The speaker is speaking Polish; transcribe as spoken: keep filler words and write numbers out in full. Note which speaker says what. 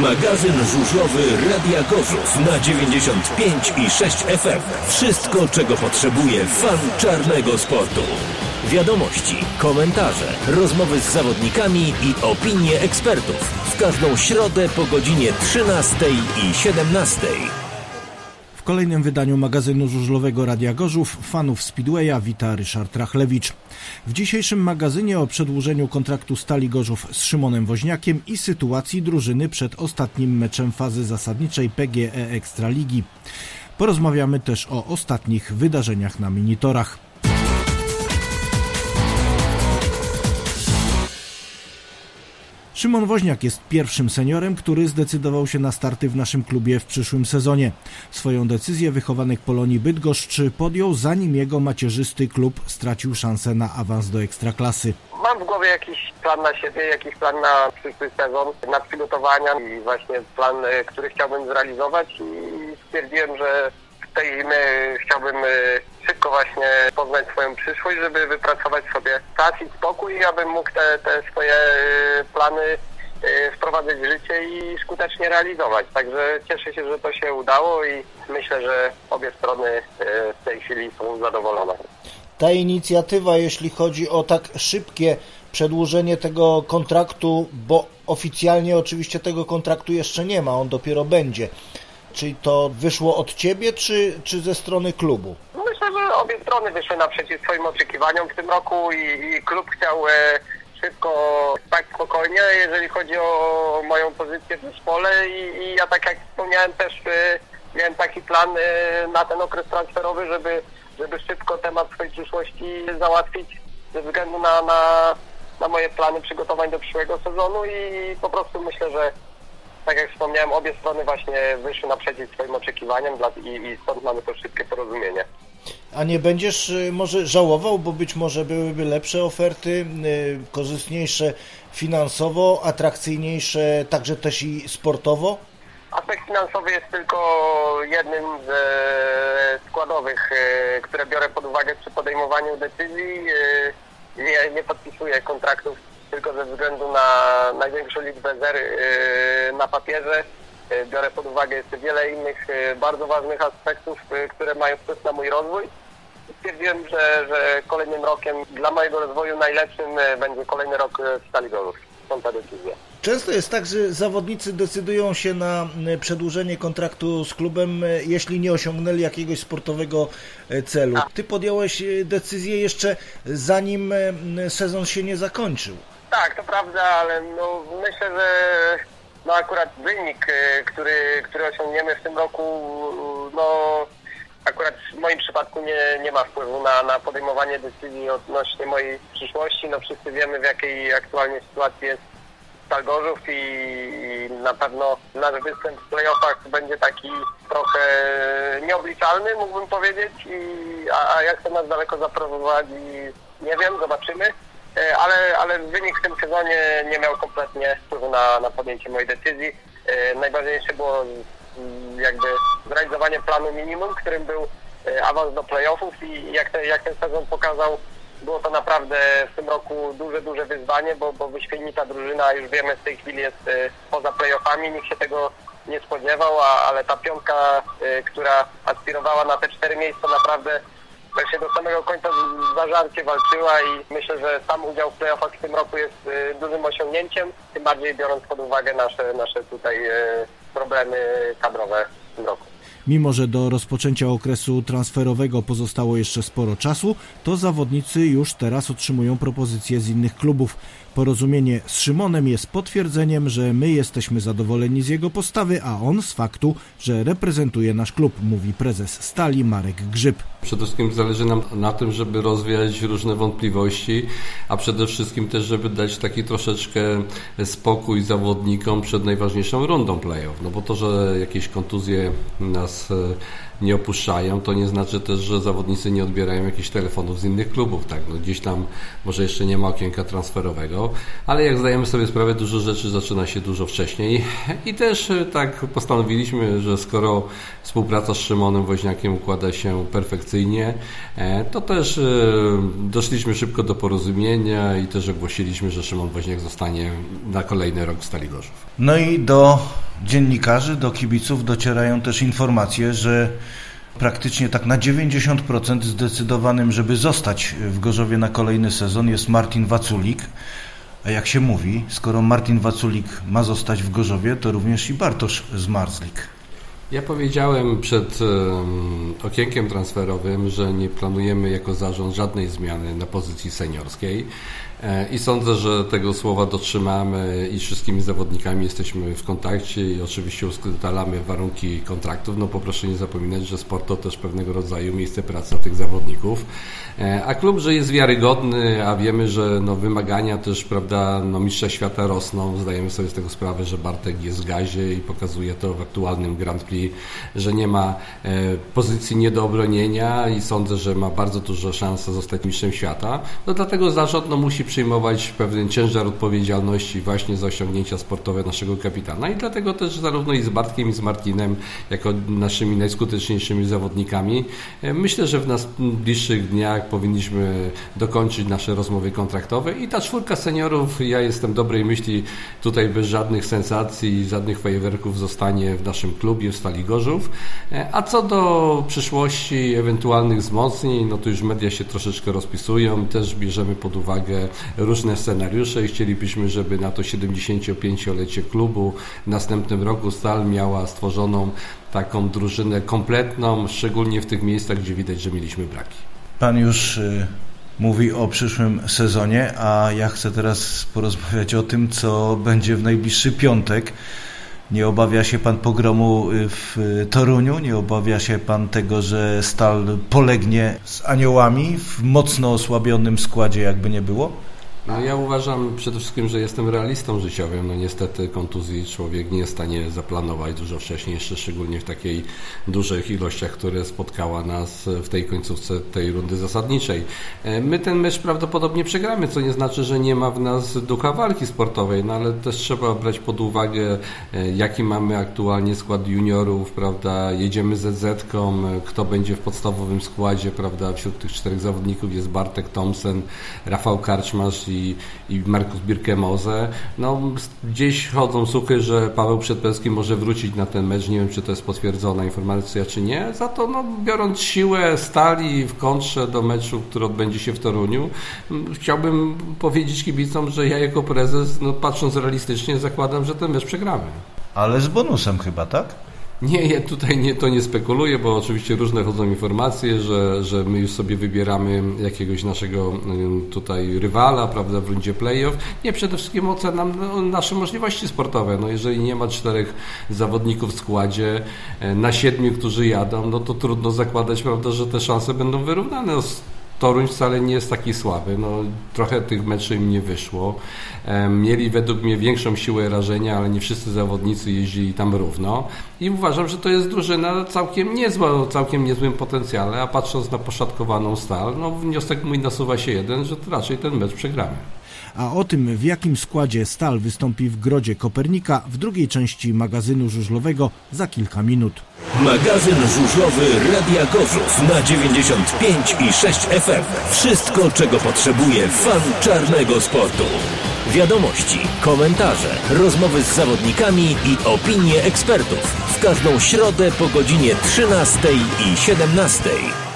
Speaker 1: Magazyn żużlowy Radia Gorzów na dziewięćdziesiąt pięć i sześć F M. Wszystko, czego potrzebuje fan czarnego sportu. Wiadomości, komentarze, rozmowy z zawodnikami i opinie ekspertów. W każdą środę po godzinie trzynastej i siedemnastej.
Speaker 2: W kolejnym wydaniu magazynu żużlowego Radia Gorzów fanów Speedwaya wita Ryszard Rachlewicz. W dzisiejszym magazynie o przedłużeniu kontraktu Stali Gorzów z Szymonem Woźniakiem i sytuacji drużyny przed ostatnim meczem fazy zasadniczej P G E Ekstraligi. Porozmawiamy też o ostatnich wydarzeniach na minitorach. Szymon Woźniak jest pierwszym seniorem, który zdecydował się na starty w naszym klubie w przyszłym sezonie. Swoją decyzję wychowanek Polonii Bydgoszcz podjął, zanim jego macierzysty klub stracił szansę na awans do Ekstraklasy.
Speaker 3: Mam w głowie jakiś plan na siebie, jakiś plan na przyszły sezon, na przygotowania i właśnie plan, który chciałbym zrealizować i stwierdziłem, że w tej zimy chciałbym szybko właśnie poznać swoją przyszłość, żeby wypracować sobie czas i spokój, abym mógł te, te swoje plany wprowadzać w życie i skutecznie realizować. Także cieszę się, że to się udało i myślę, że obie strony w tej chwili są zadowolone.
Speaker 4: Ta inicjatywa, jeśli chodzi o tak szybkie przedłużenie tego kontraktu, bo oficjalnie oczywiście tego kontraktu jeszcze nie ma, on dopiero będzie. Czy to wyszło od Ciebie, czy, czy ze strony klubu?
Speaker 3: Myślę, że obie strony wyszły naprzeciw swoim oczekiwaniom w tym roku i, i klub chciał e, szybko, tak spokojnie, jeżeli chodzi o moją pozycję w zespole i, i ja, tak jak wspomniałem, też e, miałem taki plan e, na ten okres transferowy, żeby, żeby szybko temat swojej przyszłości załatwić ze względu na, na, na moje plany przygotowań do przyszłego sezonu i po prostu myślę, że tak jak wspomniałem, obie strony właśnie wyszły naprzeciw swoim oczekiwaniom i, i stąd mamy to szybkie porozumienie.
Speaker 4: A nie będziesz może żałował, bo być może byłyby lepsze oferty, korzystniejsze finansowo, atrakcyjniejsze także też i sportowo?
Speaker 3: Aspekt finansowy jest tylko jednym z składowych, które biorę pod uwagę przy podejmowaniu decyzji. Nie, nie podpisuję kontraktów tylko ze względu na największą liczbę zer yy, na papierze. Yy, biorę pod uwagę jeszcze wiele innych yy, bardzo ważnych aspektów, yy, które mają wpływ na mój rozwój. Stwierdziłem, że, że kolejnym rokiem dla mojego rozwoju najlepszym yy, będzie kolejny rok w Stali Gorzów. Stąd ta decyzja.
Speaker 4: Często jest tak, że zawodnicy decydują się na przedłużenie kontraktu z klubem, jeśli nie osiągnęli jakiegoś sportowego celu. Ty podjąłeś decyzję jeszcze zanim sezon się nie zakończył.
Speaker 3: Tak, to prawda, ale no, myślę, że no akurat wynik, który, który osiągniemy w tym roku, no akurat w moim przypadku nie, nie ma wpływu na, na podejmowanie decyzji odnośnie mojej przyszłości. No wszyscy wiemy, w jakiej aktualnie sytuacji jest Stal Gorzów i, i na pewno nasz występ w playoffach będzie taki trochę nieobliczalny, mógłbym powiedzieć, i, a, a jak to nas daleko zaprowadzi, nie wiem, zobaczymy. Ale, ale wynik w tym sezonie nie miał kompletnie wpływu na, na podjęcie mojej decyzji. Najważniejsze było jakby zrealizowanie planu minimum, którym był awans do playoffów i jak, te, jak ten sezon pokazał, było to naprawdę w tym roku duże, duże wyzwanie, bo, bo wyśmienita drużyna, już wiemy, w tej chwili jest poza playoffami, nikt się tego nie spodziewał, a, ale ta piątka, która aspirowała na te cztery miejsca, naprawdę się do samego końca zażarcie walczyła i myślę, że sam udział w playoffach w tym roku jest y, dużym osiągnięciem, tym bardziej biorąc pod uwagę nasze, nasze tutaj y, problemy kadrowe w tym roku.
Speaker 2: Mimo że do rozpoczęcia okresu transferowego pozostało jeszcze sporo czasu, to zawodnicy już teraz otrzymują propozycje z innych klubów. Porozumienie z Szymonem jest potwierdzeniem, że my jesteśmy zadowoleni z jego postawy, a on z faktu, że reprezentuje nasz klub, mówi prezes Stali Marek Grzyb.
Speaker 5: Przede wszystkim zależy nam na tym, żeby rozwiać różne wątpliwości, a przede wszystkim też, żeby dać taki troszeczkę spokój zawodnikom przed najważniejszą rundą play-off. No bo to, że jakieś kontuzje nas nie opuszczają, to nie znaczy też, że zawodnicy nie odbierają jakichś telefonów z innych klubów. Tak? No gdzieś tam może jeszcze nie ma okienka transferowego, ale jak zdajemy sobie sprawę, dużo rzeczy zaczyna się dużo wcześniej i też tak postanowiliśmy, że skoro współpraca z Szymonem Woźniakiem układa się perfekcyjnie, to też doszliśmy szybko do porozumienia i też ogłosiliśmy, że Szymon Woźniak zostanie na kolejny rok w Stali Gorzów.
Speaker 4: No i do dziennikarzy, do kibiców docierają też informacje, że praktycznie tak na dziewięćdziesiąt procent zdecydowanym, żeby zostać w Gorzowie na kolejny sezon, jest Martin Waculik. A jak się mówi, skoro Martin Waculik ma zostać w Gorzowie, to również i Bartosz Zmarzlik.
Speaker 5: Ja powiedziałem przed um, okienkiem transferowym, że nie planujemy jako zarząd żadnej zmiany na pozycji seniorskiej e, i sądzę, że tego słowa dotrzymamy i z wszystkimi zawodnikami jesteśmy w kontakcie i oczywiście ustalamy warunki kontraktów. No proszę nie zapominać, że sport to też pewnego rodzaju miejsce pracy tych zawodników, e, a klub, że jest wiarygodny, a wiemy, że no, wymagania też, prawda, no, mistrza świata rosną. Zdajemy sobie z tego sprawę, że Bartek jest w gazie i pokazuje to w aktualnym Grand Prix, że nie ma e, pozycji nie do obronienia i sądzę, że ma bardzo dużo szans zostać mistrzem świata. No dlatego zarząd no, musi przyjmować pewien ciężar odpowiedzialności właśnie za osiągnięcia sportowe naszego kapitana i dlatego też zarówno i z Bartkiem i z Martinem jako naszymi najskuteczniejszymi zawodnikami e, myślę, że w najbliższych dniach powinniśmy dokończyć nasze rozmowy kontraktowe i ta czwórka seniorów, ja jestem dobrej myśli, tutaj bez żadnych sensacji i żadnych fajerwerków zostanie w naszym klubie, w Stali Gorzów. A co do przyszłości, ewentualnych wzmocnień, no to już media się troszeczkę rozpisują, też bierzemy pod uwagę różne scenariusze i chcielibyśmy, żeby na to siedemdziesięciopięciolecie klubu w następnym roku Stal miała stworzoną taką drużynę kompletną, szczególnie w tych miejscach, gdzie widać, że mieliśmy braki.
Speaker 4: Pan już y, mówi o przyszłym sezonie, a ja chcę teraz porozmawiać o tym, co będzie w najbliższy piątek. Nie obawia się pan pogromu w Toruniu? Nie obawia się pan tego, że Stal polegnie z Aniołami w mocno osłabionym składzie, jakby nie było?
Speaker 5: No ja uważam przede wszystkim, że jestem realistą życiowym. No niestety kontuzji człowiek nie jest w stanie zaplanować dużo wcześniej, jeszcze szczególnie w takiej dużych ilościach, które spotkała nas w tej końcówce tej rundy zasadniczej. My ten mecz prawdopodobnie przegramy, co nie znaczy, że nie ma w nas ducha walki sportowej, no ale też trzeba brać pod uwagę, jaki mamy aktualnie skład juniorów, prawda, jedziemy z zetką, kto będzie w podstawowym składzie, prawda, wśród tych czterech zawodników jest Bartek Thompson, Rafał Karczmarz i, i Markus Birkemose. No, gdzieś chodzą słuchy, że Paweł Przedpełski może wrócić na ten mecz. Nie wiem, czy to jest potwierdzona informacja, czy nie. Za to, no, biorąc siłę Stali w kontrze do meczu, który odbędzie się w Toruniu, chciałbym powiedzieć kibicom, że ja jako prezes, no, patrząc realistycznie, zakładam, że ten mecz przegramy.
Speaker 4: Ale z bonusem chyba, tak?
Speaker 5: Nie, ja tutaj nie, to nie spekuluję, bo oczywiście różne chodzą informacje, że, że my już sobie wybieramy jakiegoś naszego tutaj rywala, prawda, w rundzie play-off. Nie, przede wszystkim ocenam no, nasze możliwości sportowe. No, jeżeli nie ma czterech zawodników w składzie, na siedmiu, którzy jadą, no to trudno zakładać, prawda, że te szanse będą wyrównane. Toruń wcale nie jest taki słaby, no, trochę tych meczów im nie wyszło. Mieli według mnie większą siłę rażenia, ale nie wszyscy zawodnicy jeździli tam równo i uważam, że to jest drużyna całkiem niezła, o całkiem niezłym potencjale, a patrząc na poszatkowaną Stal, no wniosek mój nasuwa się jeden, że to raczej ten mecz przegramy.
Speaker 2: A o tym, w jakim składzie Stal wystąpi w Grodzie Kopernika, w drugiej części magazynu żużlowego za kilka minut.
Speaker 1: Magazyn żużlowy Radia Gorzów na dziewięćdziesiąt pięć i sześć F M. Wszystko, czego potrzebuje fan czarnego sportu. Wiadomości, komentarze, rozmowy z zawodnikami i opinie ekspertów. W każdą środę po godzinie trzynastej i siedemnastej.